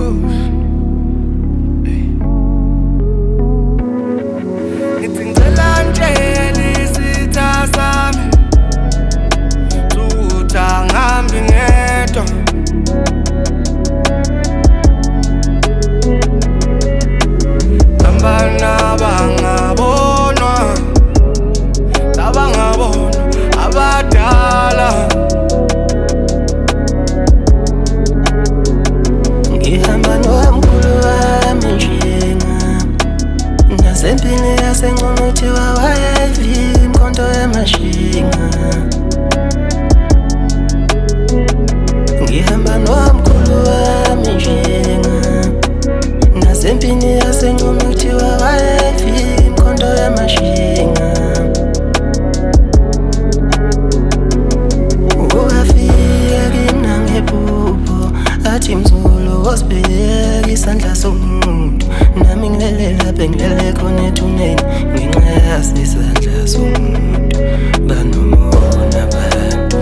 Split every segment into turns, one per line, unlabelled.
Sempini yasengomuthi wawayevi imkhonto yamashinga ngihamba nomkhulu wami njenga nasempini yasengomuthi wawayevi imkhonto yamashinga uwafika kina ngephupho athi mzulu wasibheka isandla somuntu nami ngilelela bengilele khona ethuneni ngenxa yasisandla somuntu banomona abantu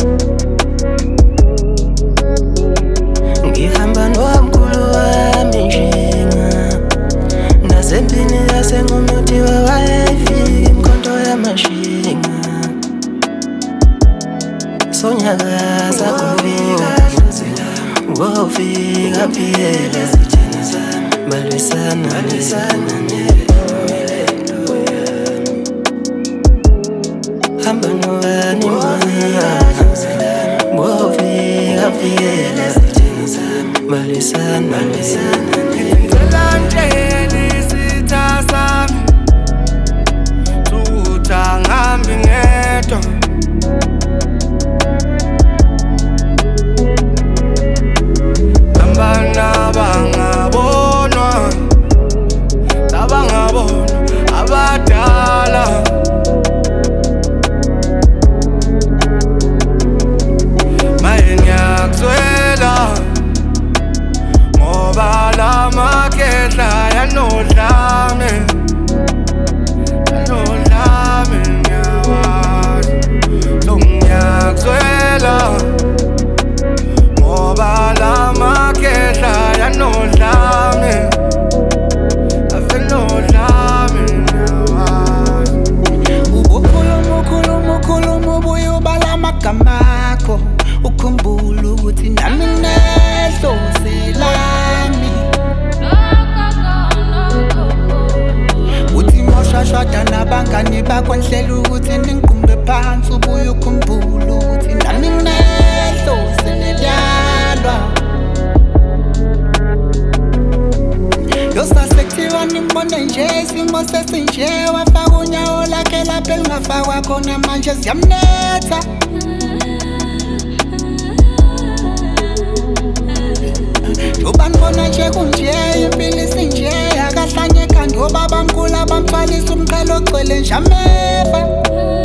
ngihamba nomkhulu wami njenga nasempini yasengomuthi wawayefika imkhonto yamashinga sonyakaza kufika wofika phela Malisana Hambanwani wofika phela Malisana
Ngilandeli sitha sami Sukuthi ngihambe ngedwa
Gamako ukhumbula ukuthi nami ngedlozi lami uthi moshashada nabangani bakho nhlela ukuthi ningqumbe phansi ubuye ukhumbula ukuthi nami ngedlozi nelalwa yosasekuthiwa nimbone nje isimo sesinje wafaka unyawo lakhe lapho elingafakwa khona manje siyamnetha Ubanibona nje kunje impilo isinje akahlanye ekhanda obabamkhulu abamthwalisa umqhele ogcwele nje ameva